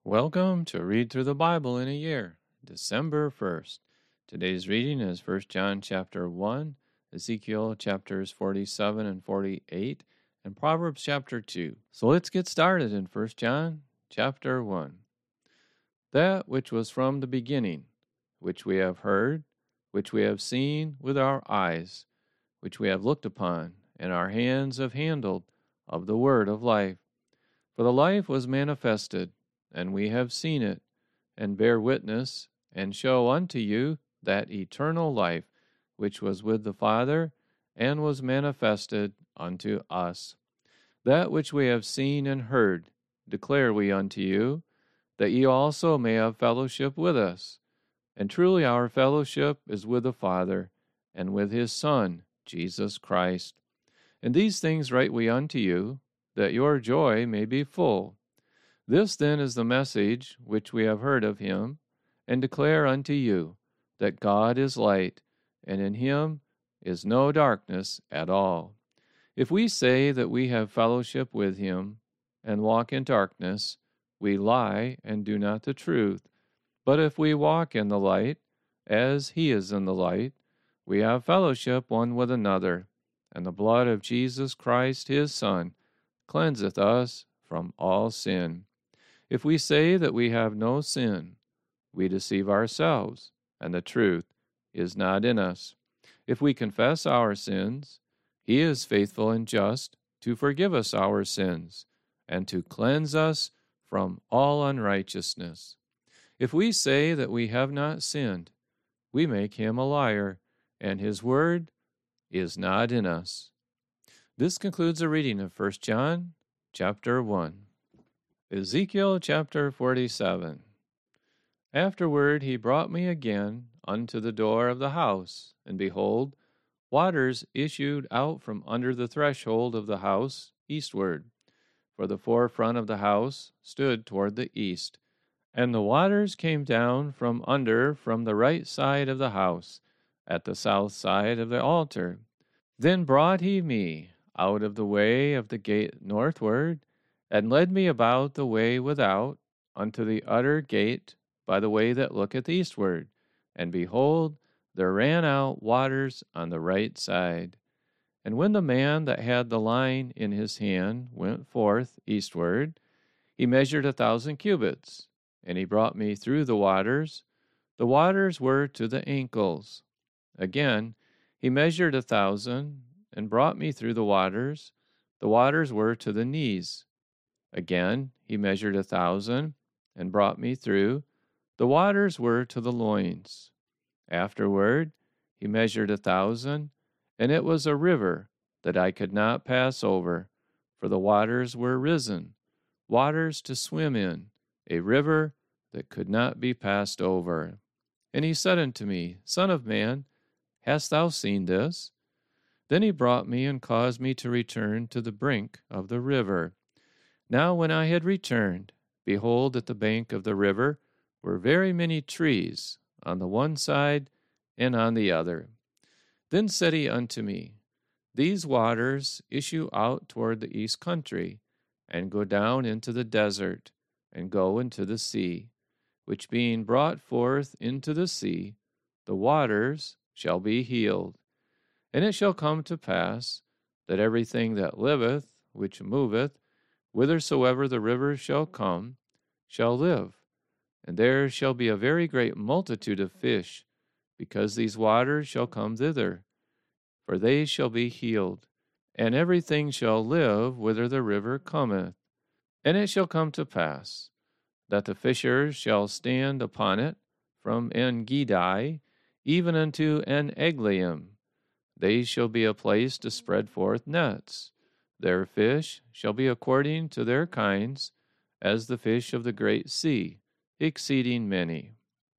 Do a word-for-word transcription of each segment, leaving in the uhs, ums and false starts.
Welcome to Read Through the Bible in a Year, December first. Today's reading is First John chapter one, Ezekiel chapters forty-seven and forty-eight, and Proverbs chapter two. So let's get started in First John chapter one. That which was from the beginning, which we have heard, which we have seen with our eyes, which we have looked upon, and our hands have handled, of the word of life. For the life was manifested, and we have seen it, and bear witness, and show unto you that eternal life which was with the Father, and was manifested unto us. That which we have seen and heard declare we unto you, that ye also may have fellowship with us. And truly our fellowship is with the Father, and with his Son, Jesus Christ. And these things write we unto you, that your joy may be full. This then is the message which we have heard of him, and declare unto you, that God is light, and in him is no darkness at all. If we say that we have fellowship with him, and walk in darkness, we lie and do not the truth. But if we walk in the light, as he is in the light, we have fellowship one with another, and the blood of Jesus Christ his Son cleanseth us from all sin. If we say that we have no sin, we deceive ourselves, and the truth is not in us. If we confess our sins, he is faithful and just to forgive us our sins, and to cleanse us from all unrighteousness. If we say that we have not sinned, we make him a liar, and his word is not in us. This concludes the reading of First John chapter one. Ezekiel chapter forty-seven. Afterward he brought me again unto the door of the house, and behold, waters issued out from under the threshold of the house eastward, for the forefront of the house stood toward the east. And the waters came down from under from the right side of the house, at the south side of the altar. Then brought he me out of the way of the gate northward, and led me about the way without, unto the utter gate by the way that looketh eastward. And behold, there ran out waters on the right side. And when the man that had the line in his hand went forth eastward, he measured a thousand cubits, and he brought me through the waters. The waters were to the ankles. Again, he measured a thousand, and brought me through the waters. The waters were to the knees. Again, he measured a thousand, and brought me through. The waters were to the loins. Afterward, he measured a thousand, and it was a river that I could not pass over, for the waters were risen, waters to swim in, a river that could not be passed over. And he said unto me, Son of man, hast thou seen this? Then he brought me and caused me to return to the brink of the river. Now when I had returned, behold, at the bank of the river were very many trees, on the one side and on the other. Then said he unto me, These waters issue out toward the east country, and go down into the desert, and go into the sea, which being brought forth into the sea, the waters shall be healed. And it shall come to pass, that everything that liveth, which moveth, whithersoever the river shall come, shall live. And there shall be a very great multitude of fish, because these waters shall come thither. For they shall be healed, and everything shall live whither the river cometh. And it shall come to pass, that the fishers shall stand upon it, from En-gedi even unto En-eglaim. They shall be a place to spread forth nets. Their fish shall be according to their kinds, as the fish of the great sea, exceeding many.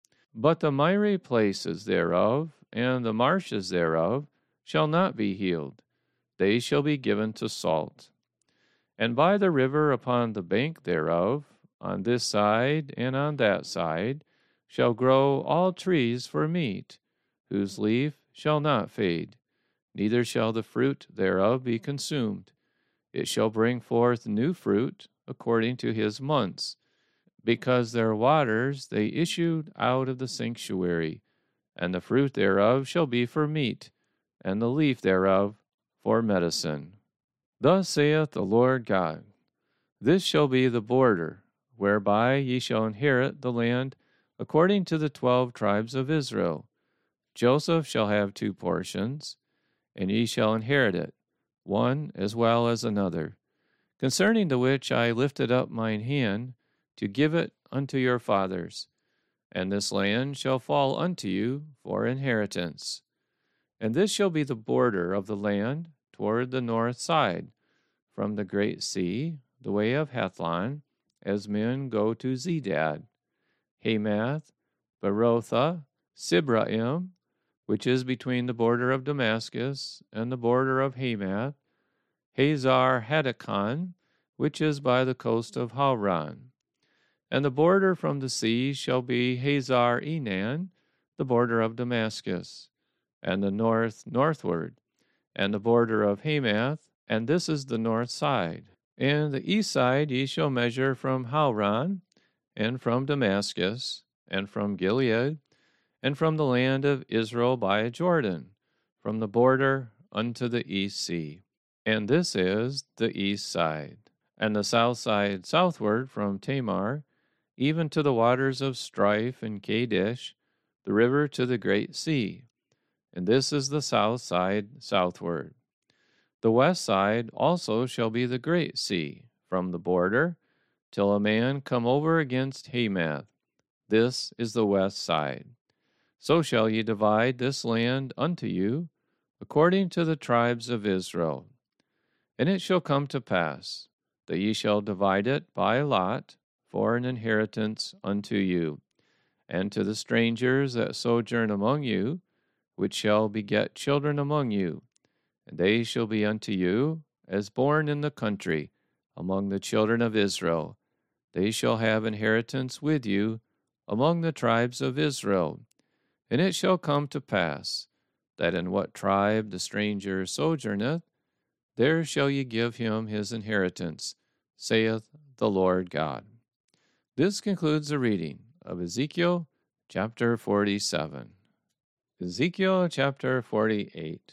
But the miry places thereof, and the marshes thereof, shall not be healed. They shall be given to salt. And by the river upon the bank thereof, on this side and on that side, shall grow all trees for meat, whose leaf shall not fade, neither shall the fruit thereof be consumed. It shall bring forth new fruit according to his months. because their waters they issued out of the sanctuary, and the fruit thereof shall be for meat, and the leaf thereof for medicine. Thus saith the Lord God, This shall be the border, whereby ye shall inherit the land according to the twelve tribes of Israel. Joseph shall have two portions, and ye shall inherit it, one as well as another, concerning the which I lifted up mine hand to give it unto your fathers. And this land shall fall unto you for inheritance. And this shall be the border of the land toward the north side, from the great sea, the way of Hethlon, as men go to Zedad, Hamath, Berotha, Sibraim, which is between the border of Damascus and the border of Hamath, Hazar Hadakon, which is by the coast of Hauran. And the border from the sea shall be Hazar Enan, the border of Damascus, and the north northward, and the border of Hamath, and this is the north side. And the east side ye shall measure from Hauran, and from Damascus, and from Gilead, and from the land of Israel by Jordan, from the border unto the east sea. And this is the east side. And the south side southward from Tamar, even to the waters of Strife and Kadesh, the river to the great sea. And this is the south side southward. The west side also shall be the great sea, from the border, till a man come over against Hamath. This is the west side. So shall ye divide this land unto you, according to the tribes of Israel. And it shall come to pass, that ye shall divide it by lot for an inheritance unto you, and to the strangers that sojourn among you, which shall beget children among you, and they shall be unto you as born in the country among the children of Israel. They shall have inheritance with you among the tribes of Israel. And it shall come to pass, that in what tribe the stranger sojourneth, there shall ye give him his inheritance, saith the Lord God. This concludes the reading of Ezekiel chapter forty-seven. Ezekiel chapter forty-eight.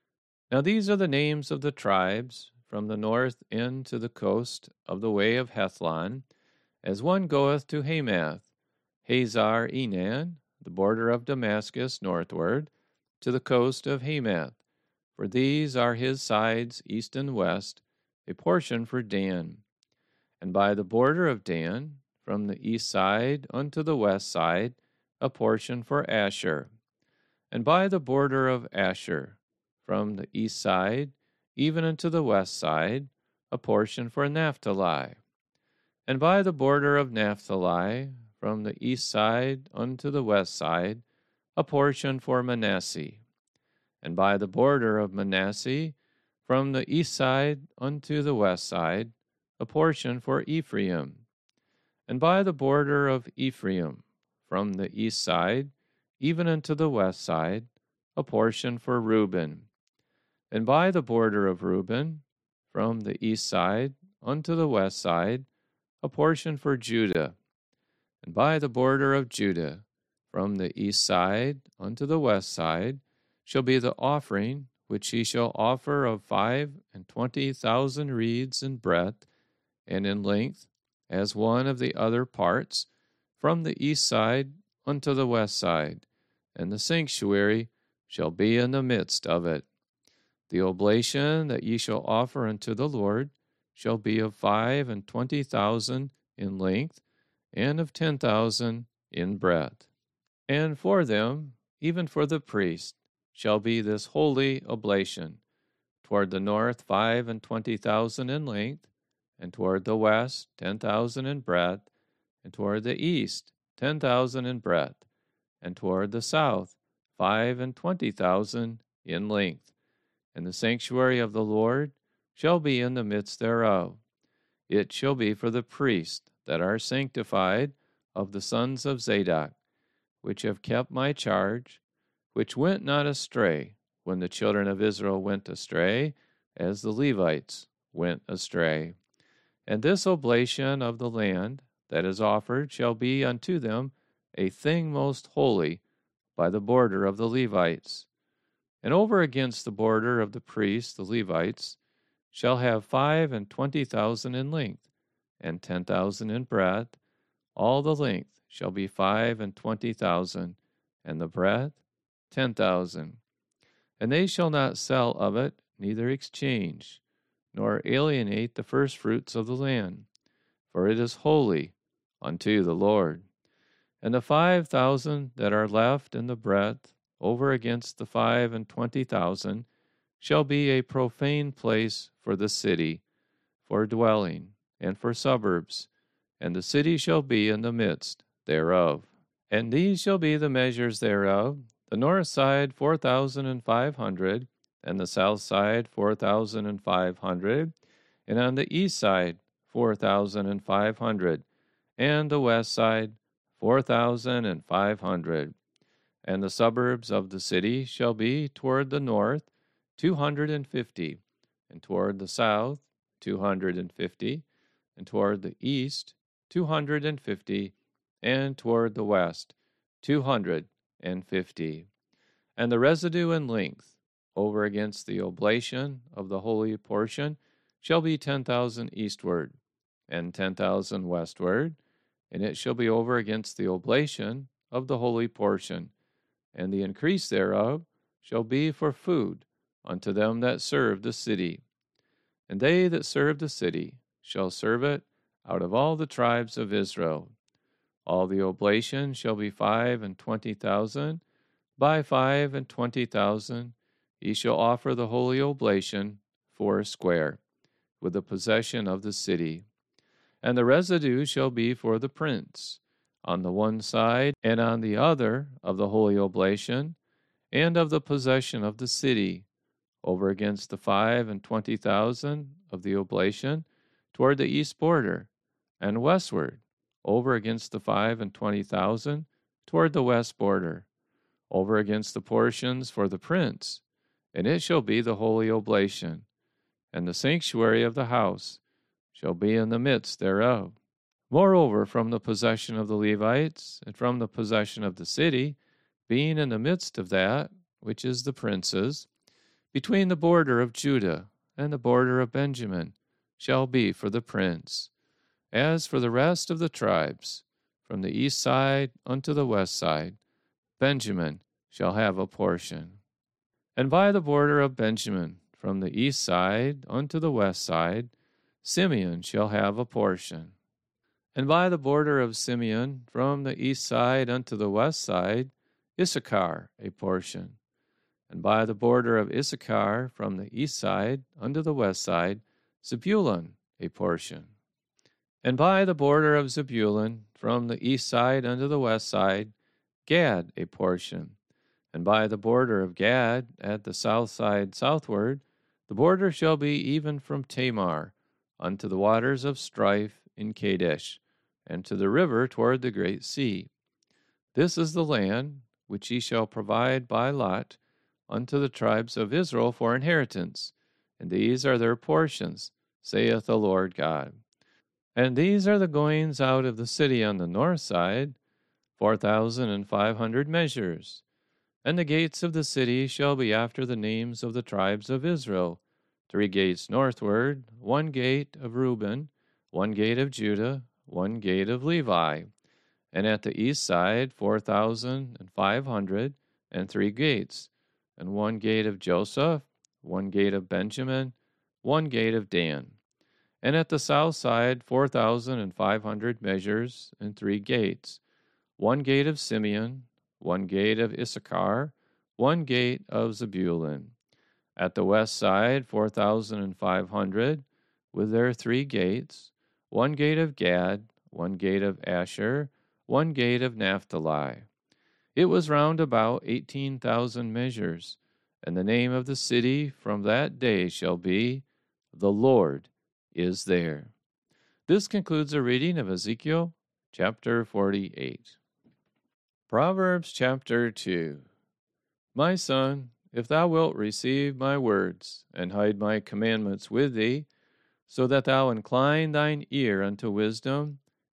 Now these are the names of the tribes from the north end to the coast of the way of Hethlon, as one goeth to Hamath, Hazar Enan, the border of Damascus northward, to the coast of Hamath. For these are his sides east and west, a portion for Dan. And by the border of Dan, from the east side unto the west side, a portion for Asher. And by the border of Asher, from the east side even unto the west side, a portion for Naphtali. And by the border of Naphtali, from the east side unto the west side, a portion for Manasseh. And by the border of Manasseh, from the east side unto the west side, a portion for Ephraim. And by the border of Ephraim, from the east side even unto the west side, a portion for Reuben. And by the border of Reuben, from the east side unto the west side, a portion for Judah. And by the border of Judah, from the east side unto the west side, shall be the offering which he shall offer of five and twenty thousand reeds in breadth and in length, as one of the other parts, from the east side unto the west side, and the sanctuary shall be in the midst of it. The oblation that ye shall offer unto the Lord shall be of five and twenty thousand in length, and of ten thousand in breadth. And for them, even for the priest, shall be this holy oblation, toward the north five and twenty thousand in length, and toward the west ten thousand in breadth, and toward the east ten thousand in breadth, and toward the south five and twenty thousand in length. And the sanctuary of the Lord shall be in the midst thereof. It shall be for the priests that are sanctified of the sons of Zadok, which have kept my charge, which went not astray when the children of Israel went astray, as the Levites went astray. And this oblation of the land that is offered shall be unto them a thing most holy by the border of the Levites. And over against the border of the priests, the Levites, shall have five and twenty thousand in length, and ten thousand in breadth. All the length shall be five and twenty thousand, and the breadth ten thousand. And they shall not sell of it, neither exchange, nor alienate the firstfruits of the land, for it is holy unto the Lord. And the five thousand that are left in the breadth, over against the five and twenty thousand, shall be a profane place for the city, for dwelling, and for suburbs, and the city shall be in the midst thereof. And these shall be the measures thereof: the north side four thousand and five hundred, and the south side four thousand and five hundred, and on the east side four thousand and five hundred, and the west side four thousand and five hundred. And the suburbs of the city shall be toward the north two hundred and fifty, and toward the south two hundred and fifty, and toward the east two hundred and fifty, and toward the west two hundred and fifty. And the residue in length, over against the oblation of the holy portion, shall be ten thousand eastward, and ten thousand westward, and it shall be over against the oblation of the holy portion, and the increase thereof shall be for food unto them that serve the city. And they that serve the city shall serve it out of all the tribes of Israel. All the oblation shall be five and twenty thousand. By five and twenty thousand ye shall offer the holy oblation four square, with the possession of the city. And the residue shall be for the prince, on the one side and on the other of the holy oblation, and of the possession of the city, over against the five and twenty thousand of the oblation, toward the east border, and westward, over against the five and twenty thousand, toward the west border, over against the portions for the prince, and it shall be the holy oblation. And the sanctuary of the house shall be in the midst thereof. Moreover, from the possession of the Levites, and from the possession of the city, being in the midst of that which is the prince's, between the border of Judah and the border of Benjamin, shall be for the prince. As for the rest of the tribes, from the east side unto the west side, Benjamin shall have a portion. And by the border of Benjamin, from the east side unto the west side, Simeon shall have a portion. And by the border of Simeon, from the east side unto the west side, Issachar a portion. And by the border of Issachar, from the east side unto the west side, Zebulun a portion. And by the border of Zebulun, from the east side unto the west side, Gad a portion. And by the border of Gad, at the south side southward, the border shall be even from Tamar unto the waters of strife in Kadesh, and to the river toward the great sea. This is the land which ye shall provide by lot unto the tribes of Israel for inheritance, and these are their portions, saith the Lord God. And these are the goings out of the city on the north side, four thousand and five hundred measures. And the gates of the city shall be after the names of the tribes of Israel, three gates northward, one gate of Reuben, one gate of Judah, one gate of Levi. And at the east side four thousand and five hundred, and three gates, and one gate of Joseph, one gate of Benjamin, one gate of Dan. And at the south side four thousand and five hundred measures, and three gates, one gate of Simeon, one gate of Issachar, one gate of Zebulun. At the west side four thousand and five hundred, with their three gates, one gate of Gad, one gate of Asher, one gate of Naphtali. It was round about eighteen thousand measures, and the name of the city from that day shall be, The Lord is there. This concludes the reading of Ezekiel chapter forty-eight. Proverbs chapter two. My son, if thou wilt receive my words, and hide my commandments with thee, so that thou incline thine ear unto wisdom,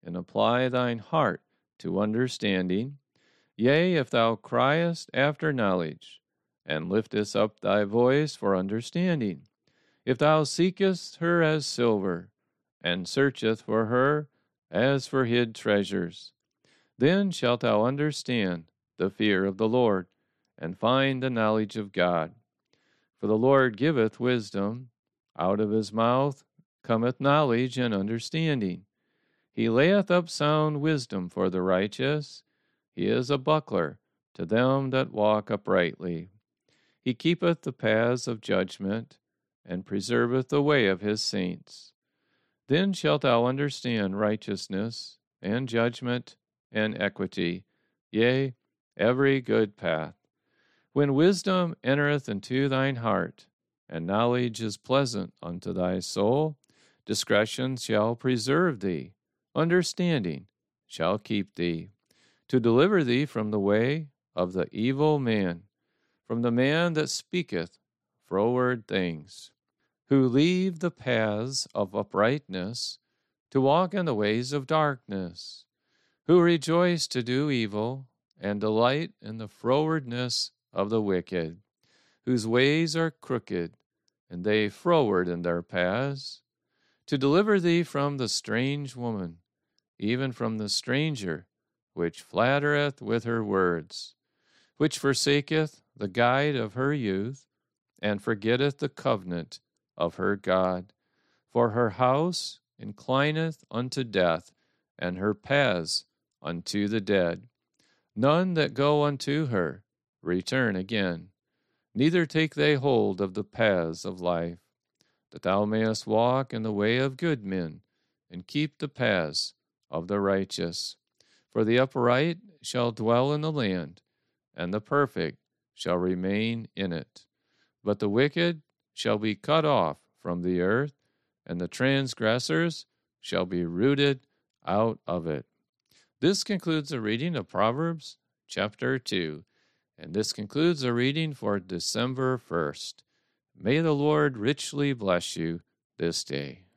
and apply thine heart to understanding. Yea, if thou criest after knowledge, and liftest up thy voice for understanding, if thou seekest her as silver, and searchest for her as for hid treasures, then shalt thou understand the fear of the Lord, and find the knowledge of God. For the Lord giveth wisdom, out of his mouth cometh knowledge and understanding. He layeth up sound wisdom for the righteous. He is a buckler to them that walk uprightly. He keepeth the paths of judgment, and preserveth the way of his saints. Then shalt thou understand righteousness, and judgment, and equity, yea, every good path. When wisdom entereth into thine heart, and knowledge is pleasant unto thy soul, discretion shall preserve thee, understanding shall keep thee, to deliver thee from the way of the evil man, from the man that speaketh froward things, who leave the paths of uprightness to walk in the ways of darkness, who rejoice to do evil, and delight in the frowardness of the wicked, whose ways are crooked, and they froward in their paths, to deliver thee from the strange woman, even from the stranger, which flattereth with her words, which forsaketh the guide of her youth, and forgetteth the covenant of her God. For her house inclineth unto death, and her paths unto the dead. None that go unto her return again, neither take they hold of the paths of life, that thou mayest walk in the way of good men, and keep the paths of the righteous. For the upright shall dwell in the land, and the perfect shall remain in it. But the wicked shall be cut off from the earth, and the transgressors shall be rooted out of it. This concludes the reading of Proverbs chapter two, and this concludes the reading for December first. May the Lord richly bless you this day.